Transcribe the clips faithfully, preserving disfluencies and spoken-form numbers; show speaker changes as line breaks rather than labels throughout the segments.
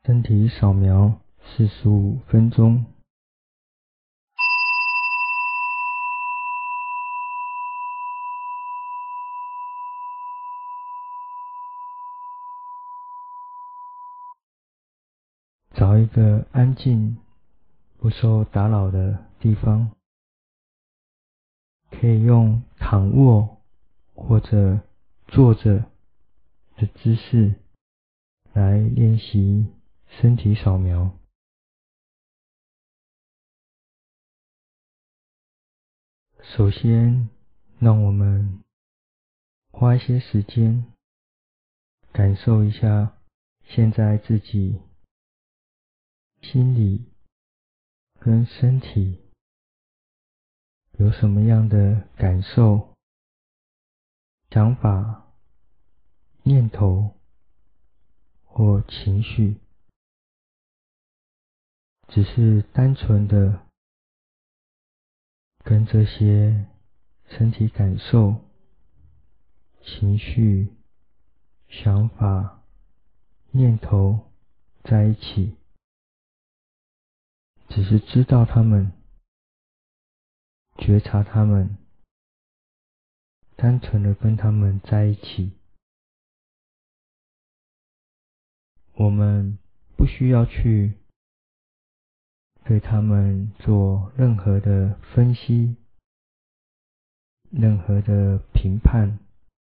身体扫描四十五分钟。找一个安静、不受打扰的地方，可以用躺卧或者坐着的姿势来练习身体扫描。首先，让我们花一些时间感受一下现在自己心里跟身体有什么样的感受、想法、念头或情绪，只是单纯的跟这些身体感受、情绪、想法、念头在一起，只是知道它们，觉察它们，单纯的跟它们在一起。我们不需要去对它们做任何的分析，任何的评判，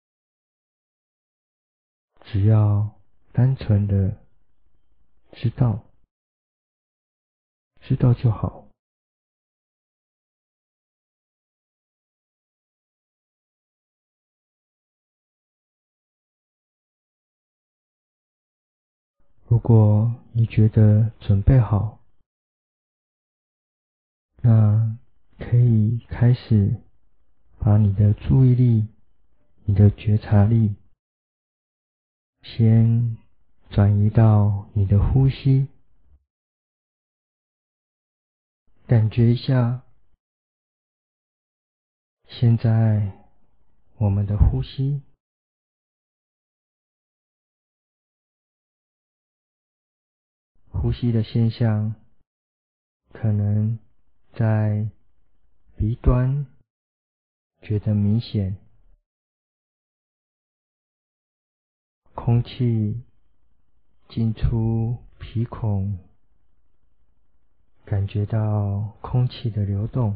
只要单纯的知道，知道就好。如果你觉得准备好，那可以开始把你的注意力、你的觉察力先转移到你的呼吸，感觉一下现在我们的呼吸，呼吸的现象可能在鼻端觉得明显，空气进出鼻孔，感觉到空气的流动。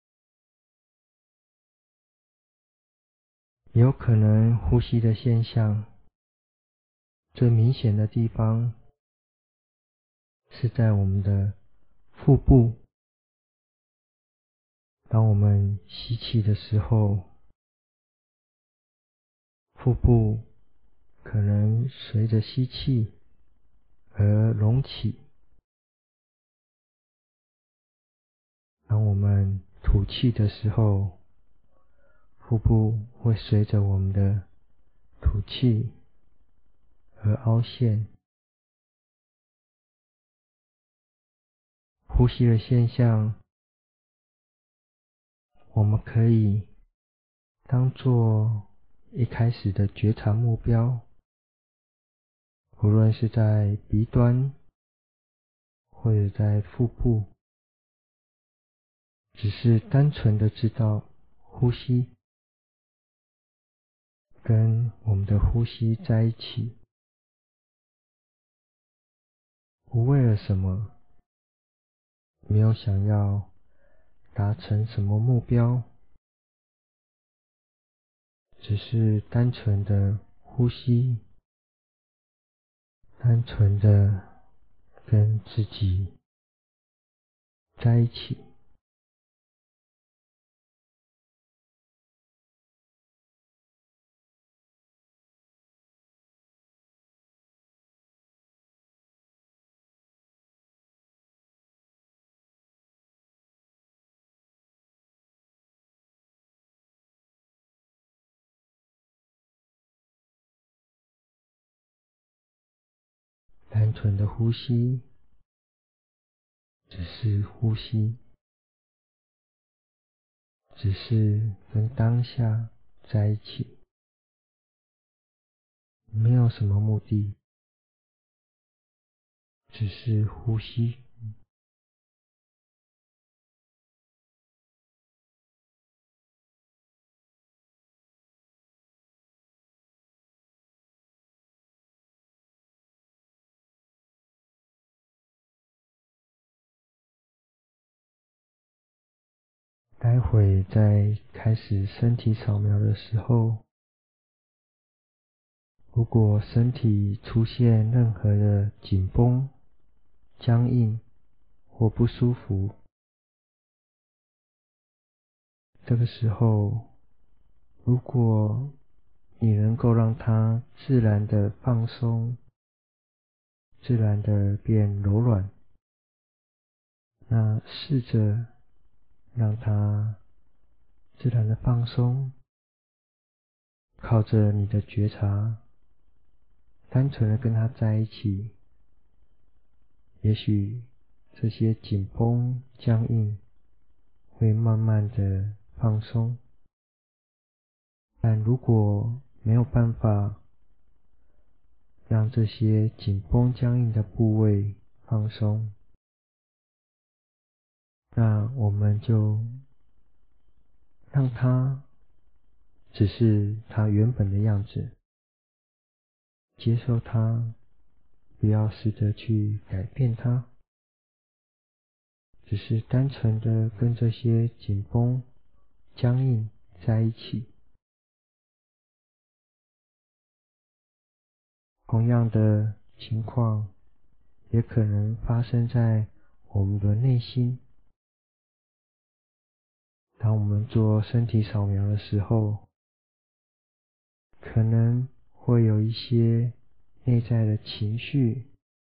也有可能呼吸的现象最明显的地方是在我们的腹部。当我们吸气的时候，腹部可能随着吸气而隆起。当我们吐气的时候，腹部会随着我们的吐气而凹陷。呼吸的现象，我们可以当作一开始的觉察目标，无论是在鼻端或者在腹部，只是单纯的知道呼吸，跟我们的呼吸在一起，不为了什么，没有想要达成什么目标，只是单纯的呼吸，单纯的跟自己在一起。单纯的呼吸，只是呼吸，只是跟当下在一起，没有什么目的， 只是呼吸。待会在开始身体扫描的时候，如果身体出现任何的紧绷、僵硬或不舒服，这个时候，如果你能够让它自然的放松，自然的变柔软，那试着让它自然的放松，靠着你的觉察，单纯的跟它在一起，也许这些紧绷、僵硬会慢慢的放松。但如果没有办法让这些紧绷、僵硬的部位放松，那我们就让它只是它原本的样子，接受它，不要试着去改变它，只是单纯的跟这些紧绷、僵硬在一起。同样的情况也可能发生在我们的内心。当我们做身体扫描的时候，可能会有一些内在的情绪，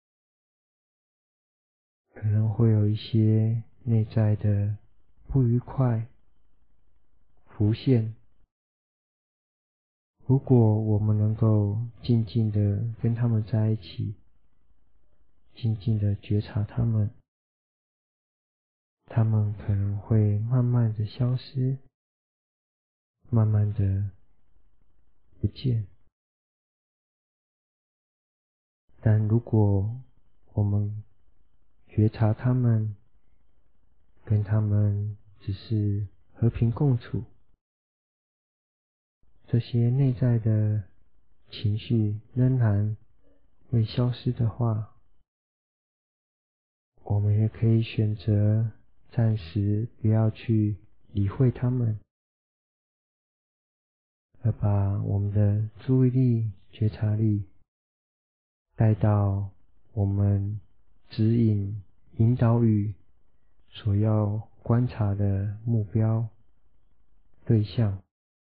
可能会有一些内在的不愉快浮现。如果我们能够静静的跟他们在一起，静静的觉察他们，他们可能会慢慢的消失，慢慢的不见。但如果我们觉察他们，跟他们只是和平共处，这些内在的情绪仍然未消失的话，我们也可以选择暂时不要去理会他们，而把我们的注意力、觉察力带到我们指引、引导语所要观察的目标对象。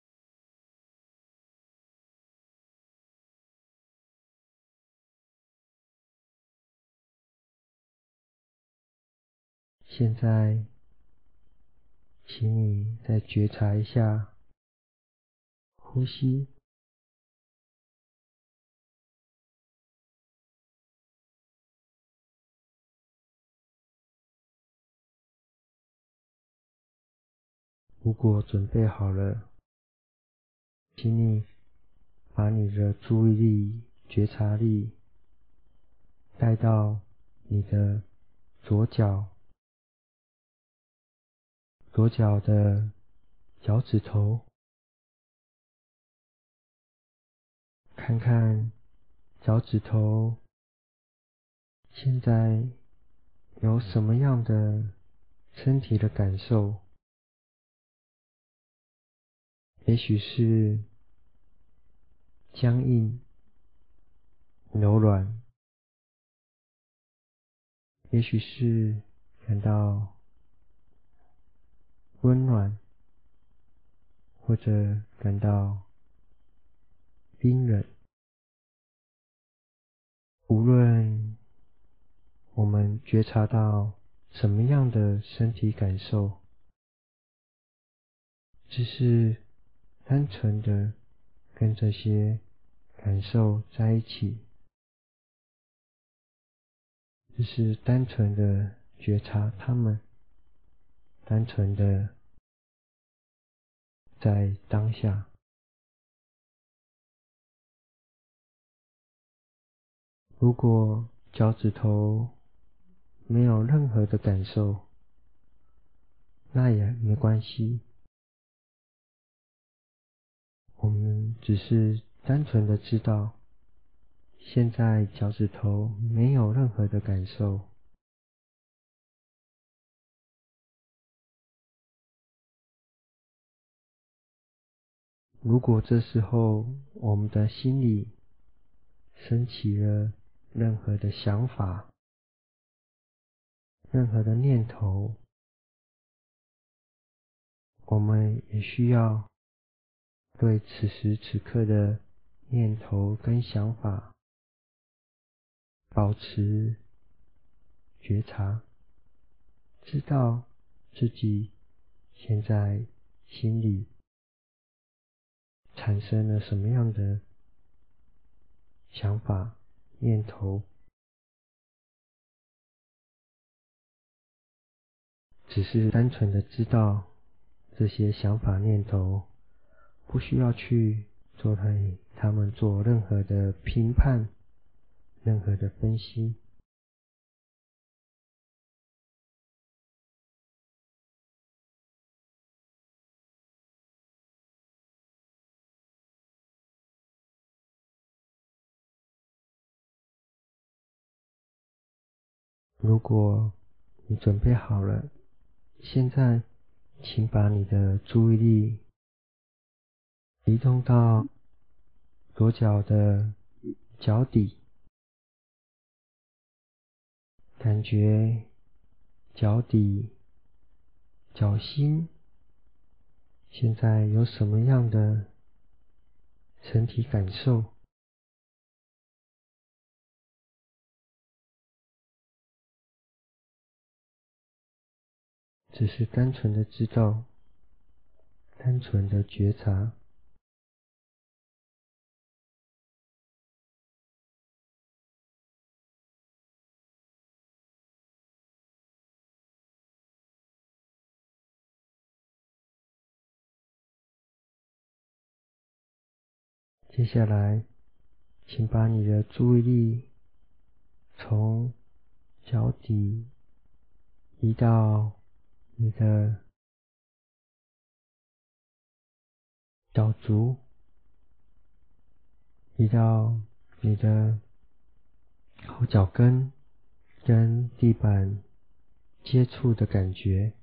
现在，请你再觉察一下呼吸。如果准备好了，请你把你的注意力、觉察力带到你的左脚，左脚的脚趾头，看看脚趾头现在有什么样的身体的感受？也许是僵硬、柔软，也许是感到温暖，或者感到冰冷。无论我们觉察到什么样的身体感受，只是单纯的跟这些感受在一起，只是单纯的觉察它们，单纯的在当下。如果脚趾头没有任何的感受，那也没关系。我们只是单纯的知道，现在脚趾头没有任何的感受。如果这时候我们的心里升起了任何的想法，任何的念头，我们也需要对此时此刻的念头跟想法保持觉察，知道自己现在心里产生了什么样的想法、念头，只是单纯的知道这些想法、念头，不需要去做对他们做任何的评判、任何的分析。如果你准备好了，现在请把你的注意力移动到左脚的脚底，感觉脚底、脚心现在有什么样的身体感受？只是单纯的知道，单纯的觉察。接下来，请把你的注意力从脚底移到你的脚足，移到你的后脚跟跟地板接触的感觉，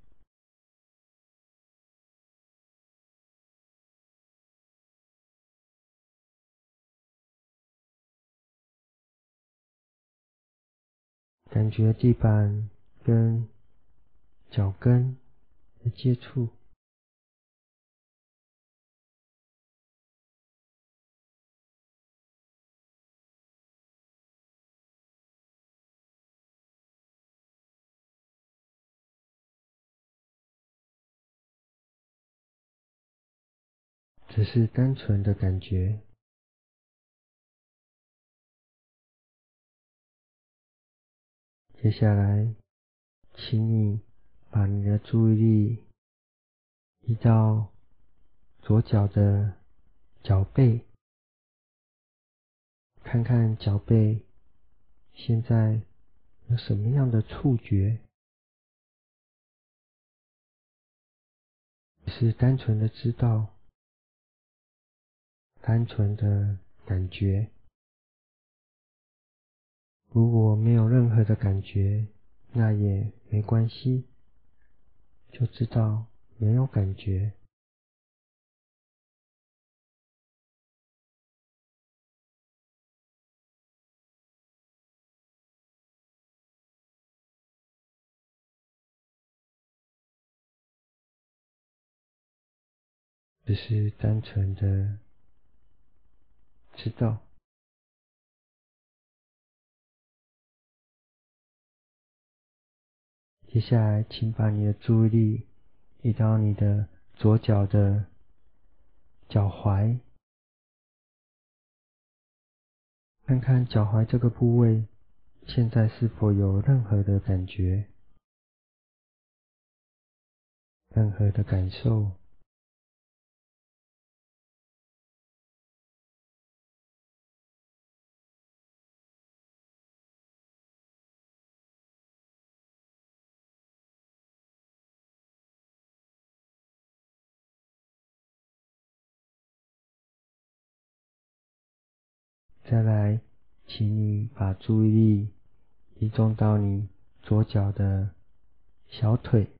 感觉地板跟脚跟的接触，只是单纯的感觉。接下来，请你把你的注意力移到左脚的脚背，看看脚背现在有什么样的触觉，只是单纯的知道，单纯的感觉。如果没有任何的感觉，那也没关系，就知道没有感觉。只是单纯的知道。接下来，请把你的注意力移到你的左脚的脚踝，看看脚踝这个部位现在是否有任何的感觉，任何的感受。 再来，请你把注意力移动到你左脚的小腿，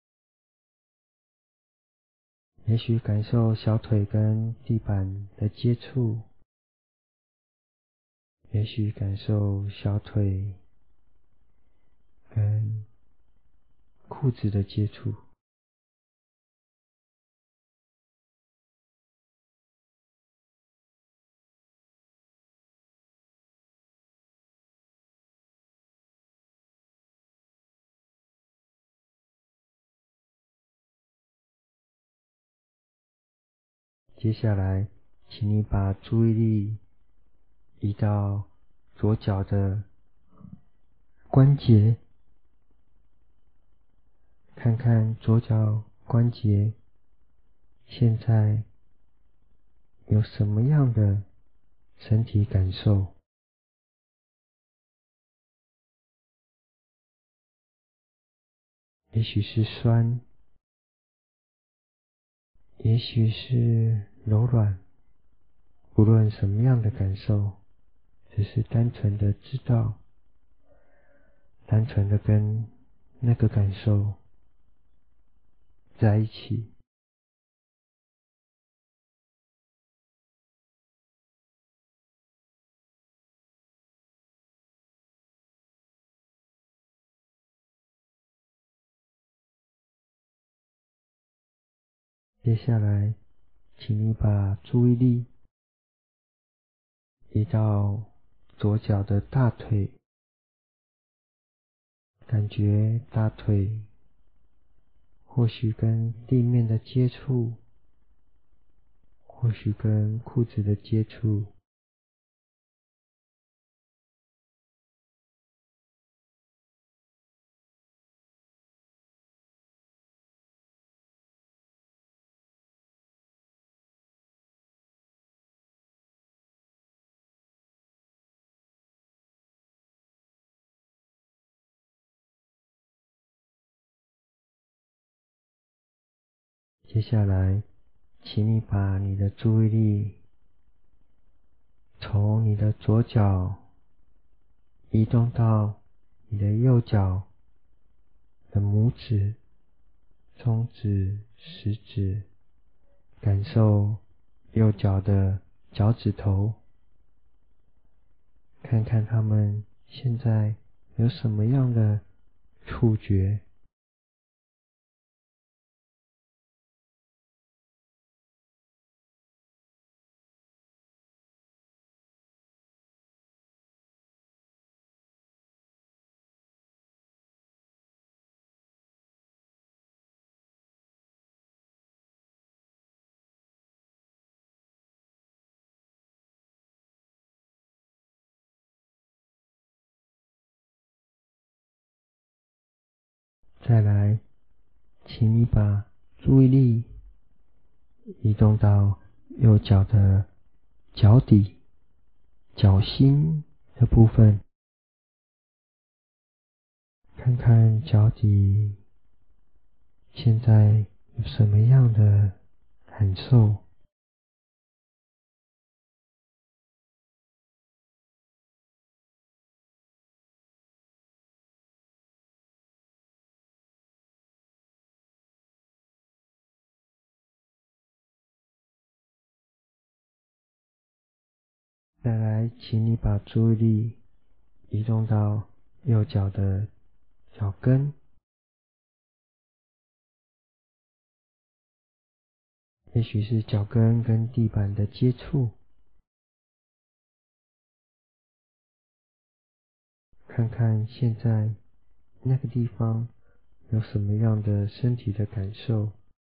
也许感受小腿跟地板的接触，也许感受小腿跟裤子的接触。接下来，请你把注意力移到左脚的关节，看看左脚关节现在有什么样的身体感受？也许是酸，也许是柔软，无论什么样的感受，只是单纯的知道，单纯的跟那个感受在一起。接下来，请你把注意力移到左脚的大腿，感觉大腿或许跟地面的接触，或许跟裤子的接触。接下来，请你把你的注意力从你的左脚移动到你的右脚的拇指、中指、食指，感受右脚的脚趾头，看看它们现在有什么样的触觉。再来，请你把注意力移动到右脚的脚底、脚心的部分，看看脚底现在有什么样的感受。再来，请你把注意力移动到右脚的脚跟，也许是脚跟跟地板的接触，看看现在那个地方有什么样的身体的感受。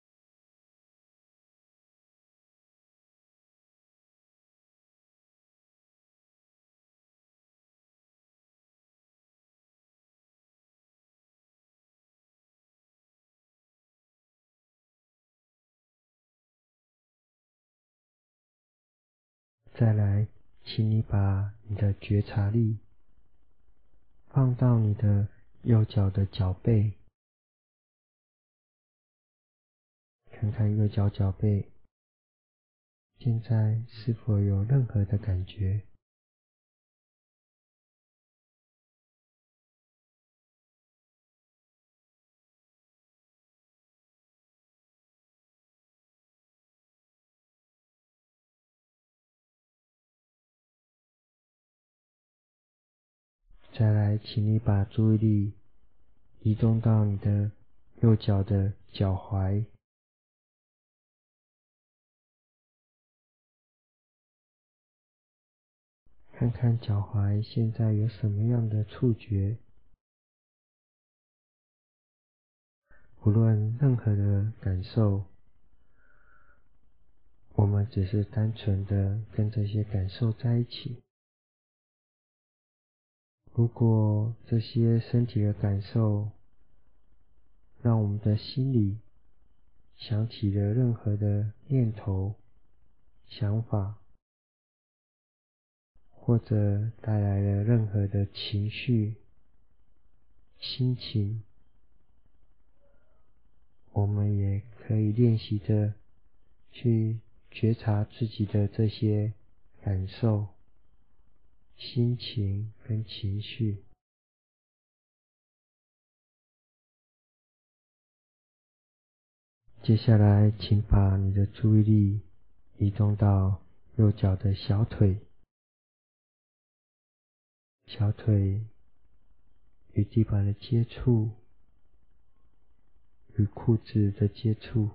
再来，请你把你的觉察力放到你的右脚的脚背，看看右脚脚背现在是否有任何的感觉。 再来，请你把注意力移动到你的右脚的脚踝，看看脚踝现在有什么样的触觉，无论任何的感受，我们只是单纯的跟这些感受在一起。如果这些身体的感受让我们的心里想起了任何的念头、想法，或者带来了任何的情绪、心情，我们也可以练习着去觉察自己的这些感受、心情跟情绪。接下来，请把你的注意力移动到右脚的小腿，小腿与地板的接触，与裤子的接触，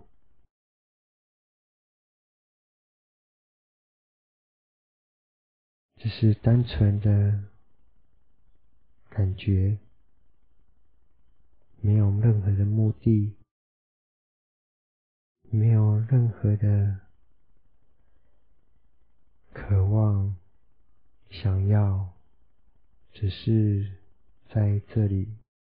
只是单纯的感觉，没有任何的目的，没有任何的渴望、想要，只是在这里。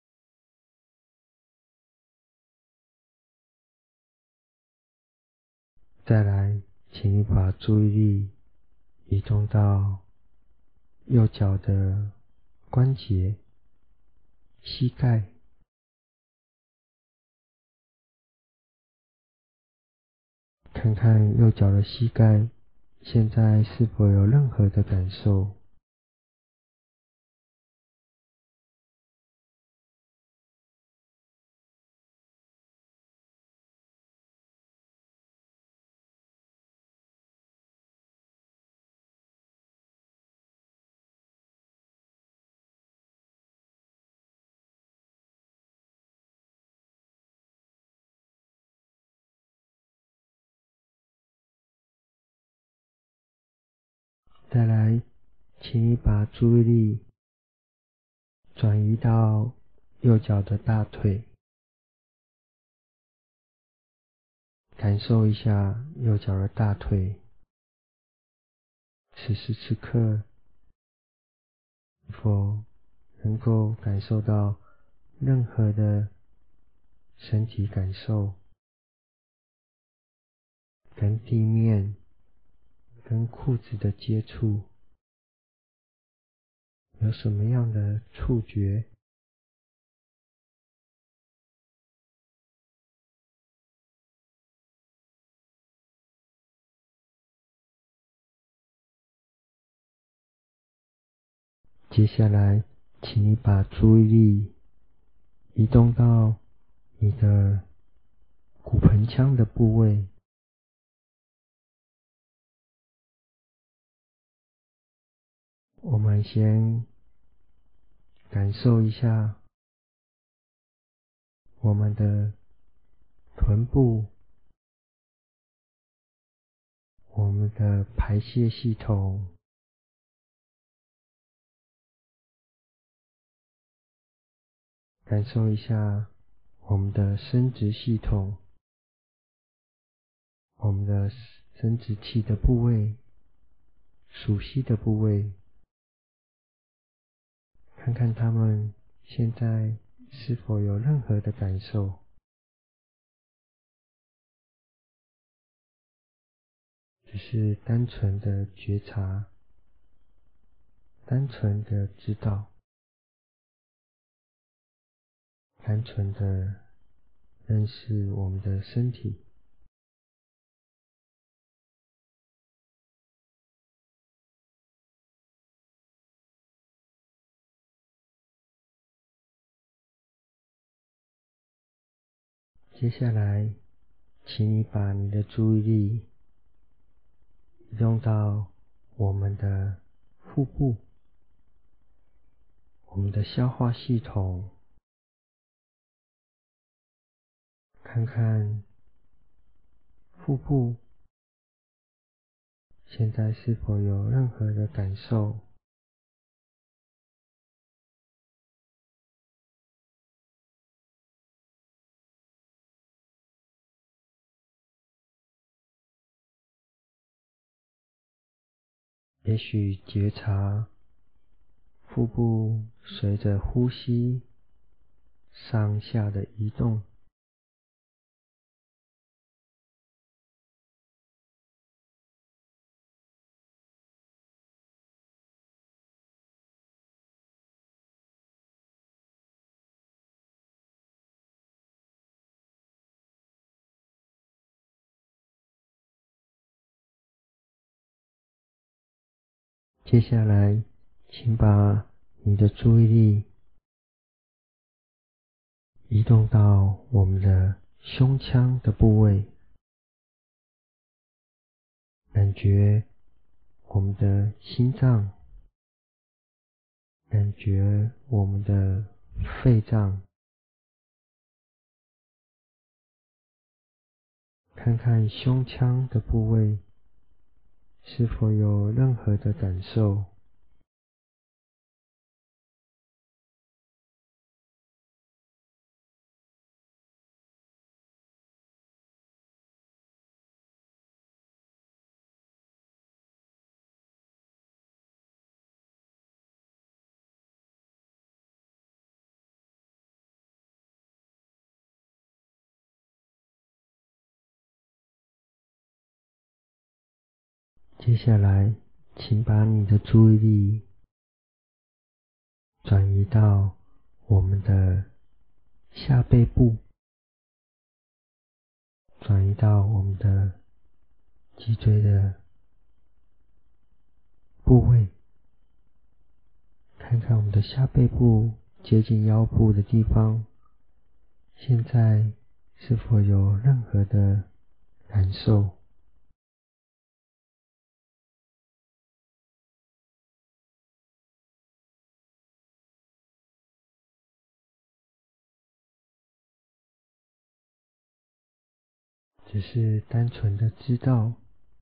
再来，请你把注意力移动到右脚的关节、膝盖，看看右脚的膝盖现在是否有任何的感受。再来，请你把注意力转移到右脚的大腿，感受一下右脚的大腿，此时此刻是否能够感受到任何的身体感受，跟地面、跟裤子的接触，有什么样的触觉？接下来，请你把注意力移动到你的骨盆腔的部位，我们先感受一下我们的臀部，我们的排泄系统，感受一下我们的生殖系统，我们的生殖器的部位，熟悉的部位，看看它们现在是否有任何的感受。只是单纯的觉察，单纯的知道，单纯的认识我们的身体。接下来，请你把你的注意力用到我们的腹部， 我们的消化系统，看看腹部现在是否有任何的感受。也许觉察腹部随着呼吸上下的移动，接下来，请把你的注意力移动到我们的胸腔的部位，感觉我们的心脏，感觉我们的肺脏，看看胸腔的部位是否有任何的感受。接下来，请把你的注意力转移到我们的下背部，转移到我们的脊椎的部位，看看我们的下背部接近腰部的地方，现在是否有任何的感受？只是单纯的知道，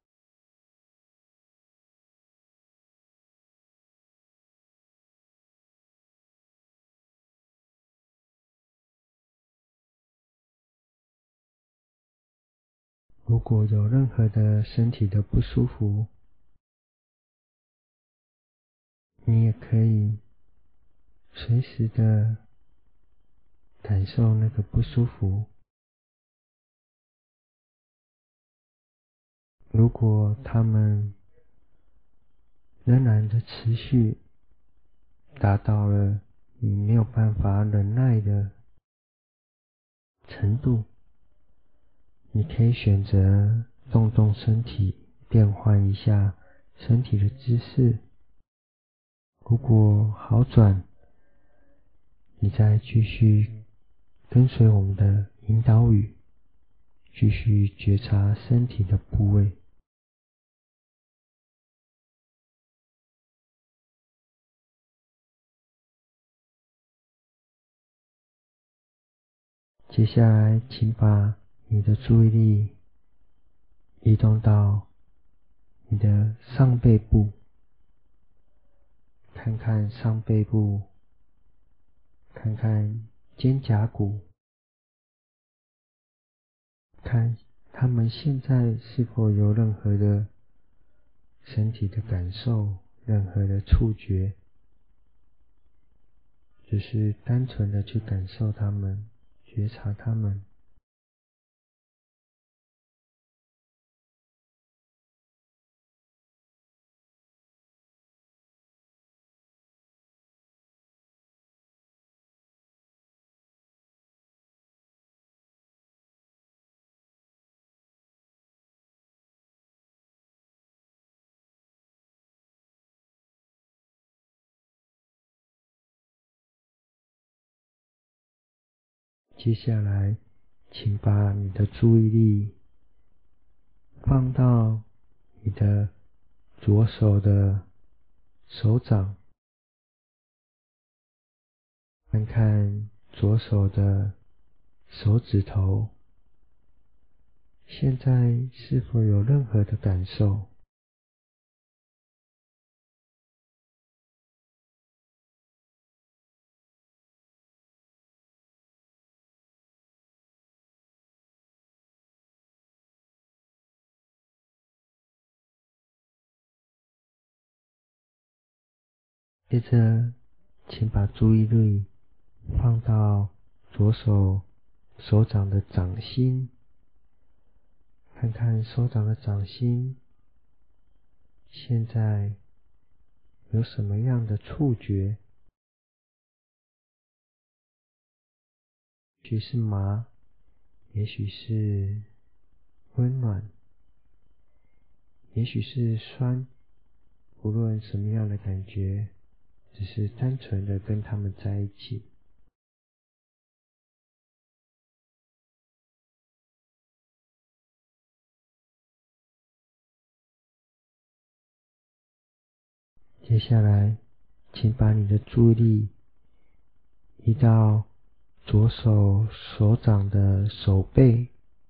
如果有任何的身体的不舒服，你也可以随时的感受那个不舒服。如果他们仍然的持续，达到了你没有办法忍耐的程度，你可以选择动动身体，变换一下身体的姿势。如果好转，你再继续跟随我们的引导语，继续觉察身体的部位。接下来，请把你的注意力移动到你的上背部，看看上背部，看看肩胛骨，看他们现在是否有任何的身体的感受，任何的触觉，只是单纯的去感受他们，觉察他们。接下来，请把你的注意力放到你的左手的手掌， 看看左手的手指头，现在是否有任何的感受？接着，请把注意力放到左手手掌的掌心，看看手掌的掌心现在有什么样的触觉？也许是麻，也许是温暖，也许是酸，无论什么样的感觉，只是单纯的跟他们在一起。接下来，请把你的注意力移到左手手掌的手背，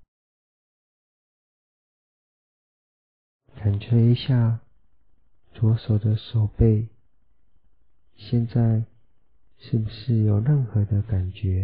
感觉一下左手的手背，现在是不是有任何的感觉？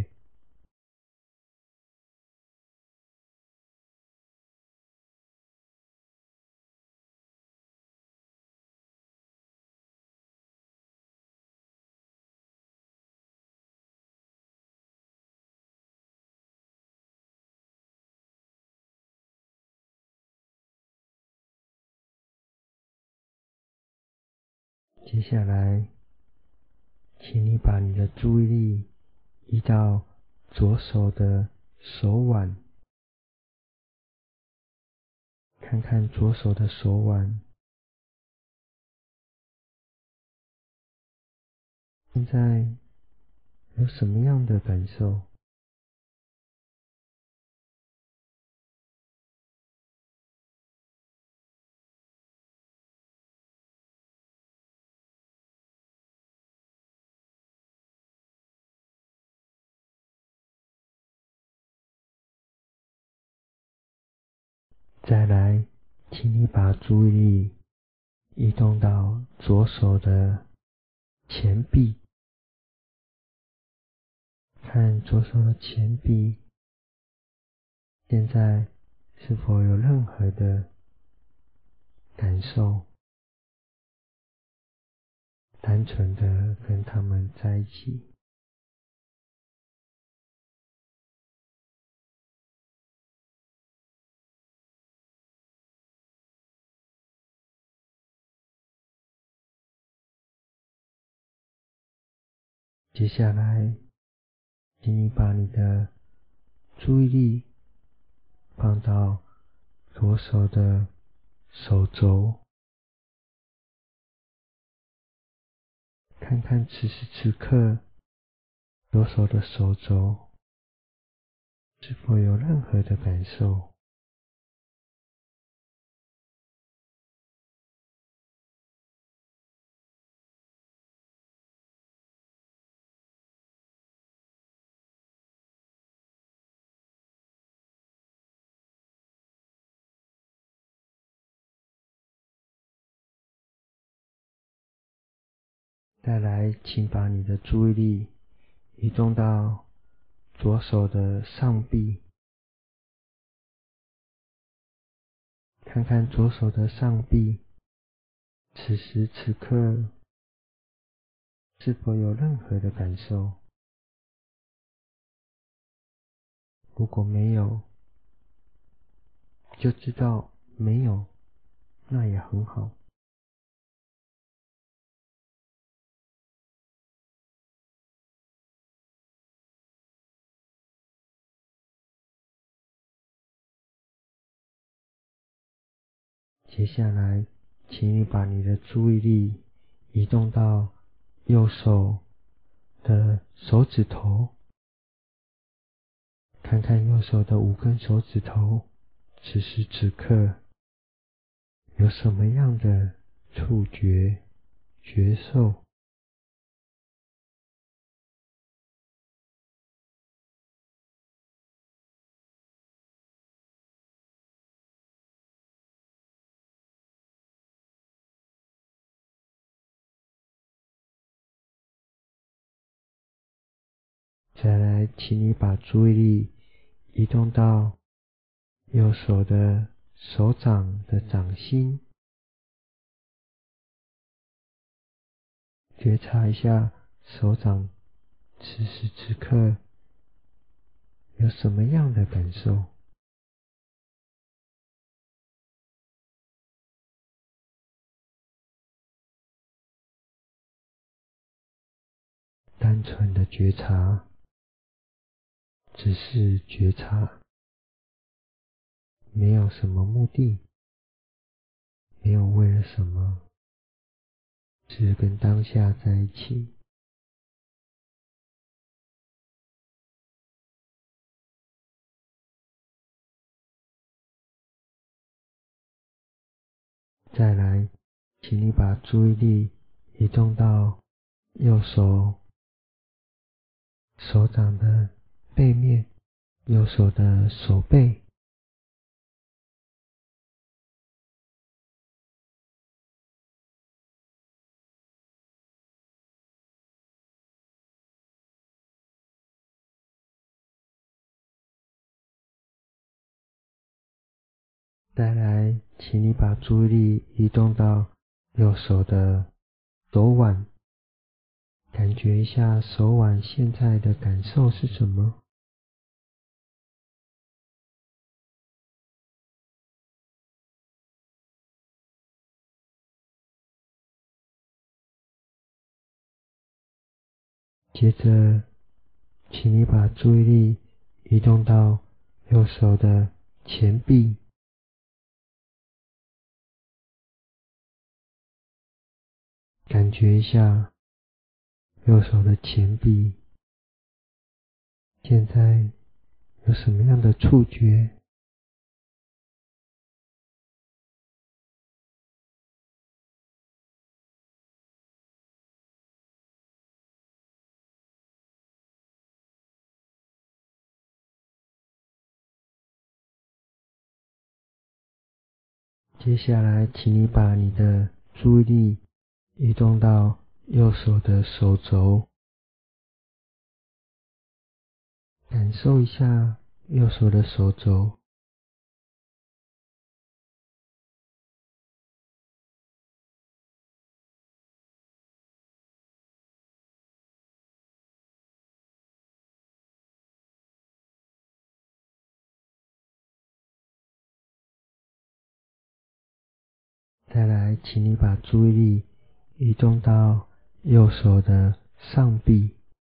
接下来，请你把你的注意力移到左手的手腕，看看左手的手腕，现在有什么样的感受？再来，请你把注意力移动到左手的前臂，看左手的前臂现在是否有任何的感受？单纯的跟他们在一起。接下来，请你把你的注意力放到左手的手肘，看看此时此刻左手的手肘是否有任何的感受。再来，请把你的注意力移动到左手的上臂，看看左手的上臂此时此刻是否有任何的感受。如果没有，就知道没有，那也很好。接下来，请你把你的注意力移动到右手的手指头，看看右手的五根手指头，此时此刻有什么样的触觉、觉受？ 再来，请你把注意力移动到右手的手掌的掌心，觉察一下手掌此时此刻有什么样的感受。单纯的觉察，只是觉察，没有什么目的，没有为了什么，只跟当下在一起。再来，请你把注意力移动到右手手掌的背面，右手的手背，再来，请你把注意力移动到右手的手腕，感觉一下手腕现在的感受是什么？接着，请你把注意力移动到右手的前臂，感觉一下右手的前臂现在有什么样的触觉？接下来，请你把你的注意力移动到右手的手肘，感受一下右手的手肘。再来，请你把注意力移动到右手的上臂，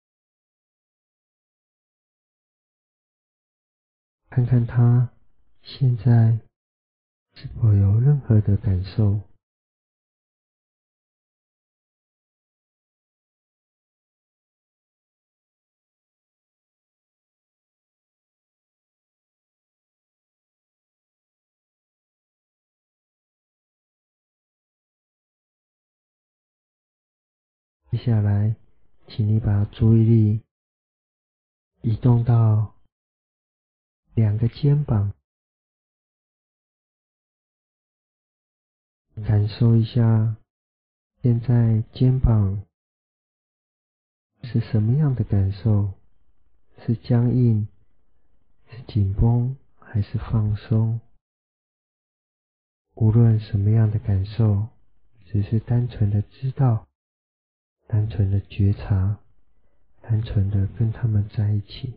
看看它现在是否有任何的感受。接下来，请你把注意力移动到两个肩膀，感受一下现在肩膀是什么样的感受？是僵硬，是紧绷，还是放松？无论什么样的感受，只是单纯的知道，单纯的觉察，单纯的跟他们在一起。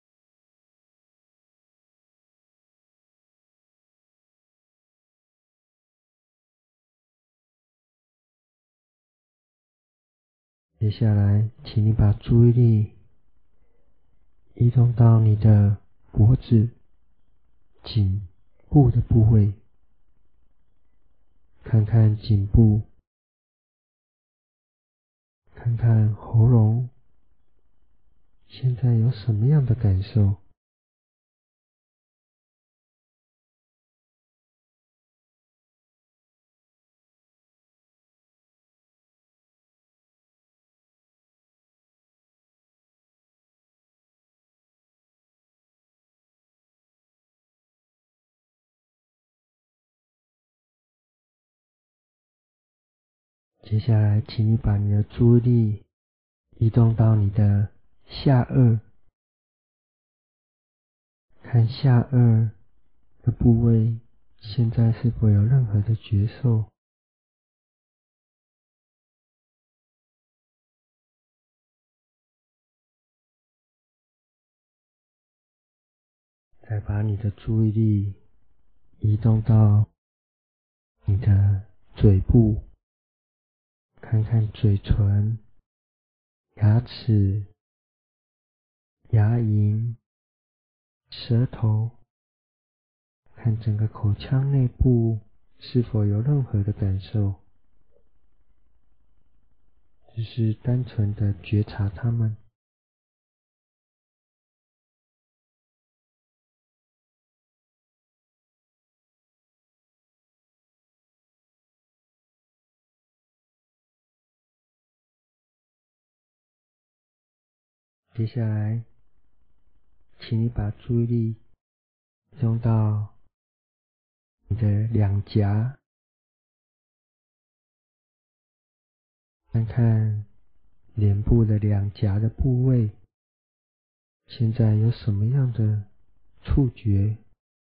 接下来，请你把注意力移动到你的脖子、颈部的部位，看看颈部，看看喉咙，现在有什么样的感受？接下来，请你把你的注意力移动到你的下颚看下颚的部位，现在是否有任何的觉受？再把你的注意力移动到你的嘴部，看看嘴唇、牙齿、牙龈、舌头，看整个口腔内部是否有任何的感受，只是单纯的觉察它们。接下来，请你把注意力集中到你的两颊，看看脸部的两颊的部位，现在有什么样的触觉？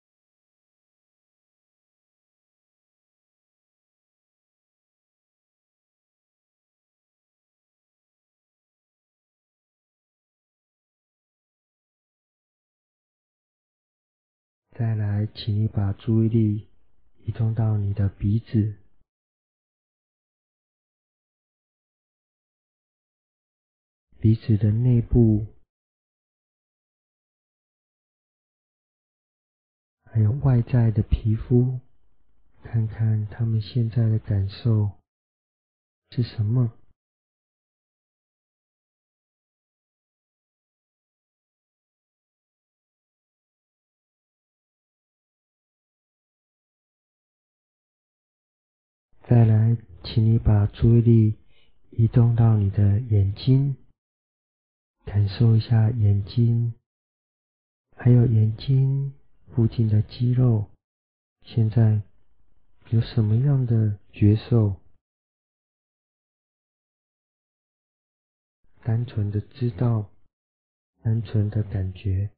再来，请你把注意力移动到你的鼻子，鼻子的内部，还有外在的皮肤，看看他们现在的感受是什么？再来，请你把注意力移动到你的眼睛，感受一下眼睛，还有眼睛附近的肌肉，现在有什么样的觉受？单纯的知道，单纯的感觉。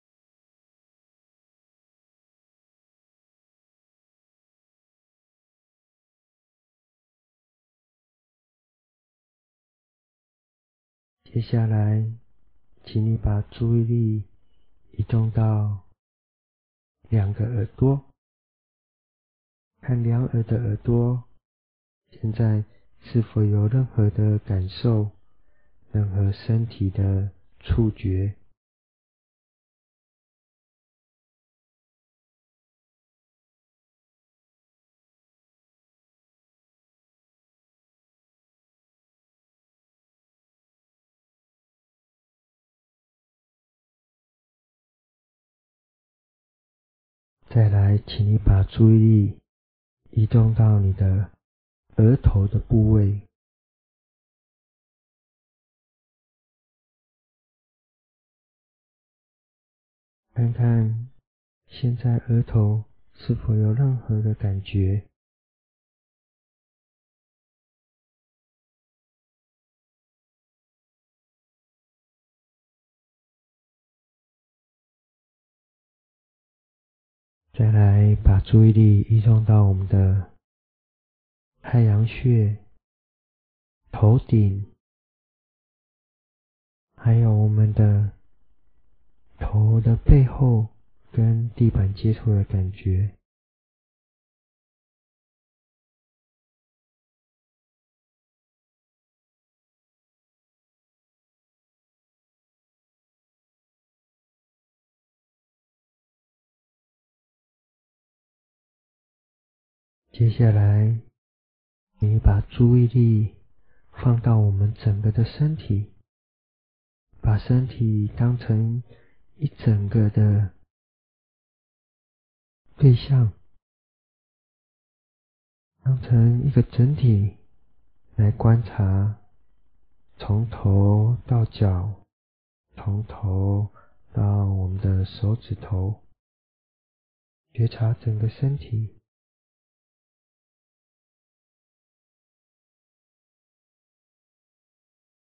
接下来，请你把注意力移动到两个耳朵，看两耳的耳朵，现在是否有任何的感受，任何身体的触觉？再来，请你把注意力移动到你的额头的部位，看看现在额头是否有任何的感觉。再来，把注意力移动到我们的太阳穴、头顶，还有我们的头的背后跟地板接触的感觉。接下来，你把注意力放到我们整个的身体，把身体当成一整个的对象，当成一个整体来观察，从头到脚，从头到我们的手指头，觉察整个身体。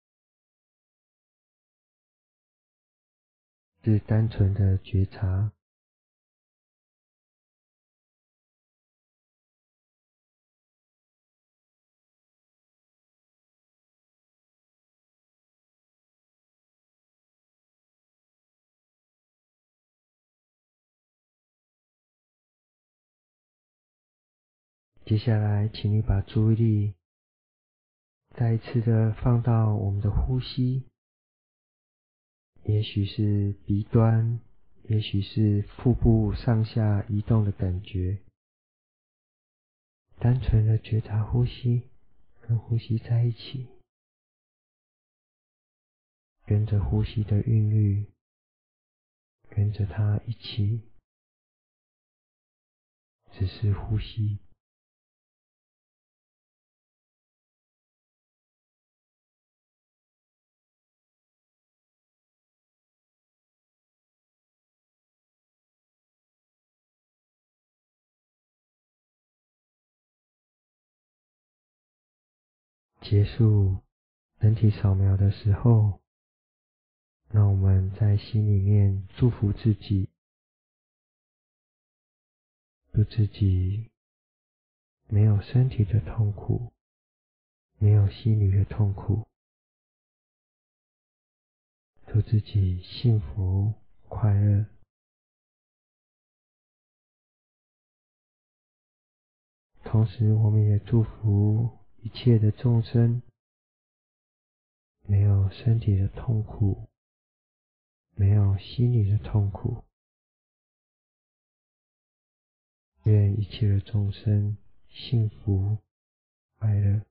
是单纯的觉察， 接下来，请你把注意力再一次的放到我们的呼吸，也许是鼻端，也许是腹部上下移动的感觉。单纯的觉察呼吸，跟呼吸在一起，跟着呼吸的韵律，跟着它一起，只是呼吸。结束人体扫描的时候，让我们在心里面祝福自己，祝自己没有身体的痛苦，没有心理的痛苦，祝自己幸福快乐。同时，我们也祝福一切的众生没有身体的痛苦，没有心理的痛苦。愿一切的众生幸福快乐。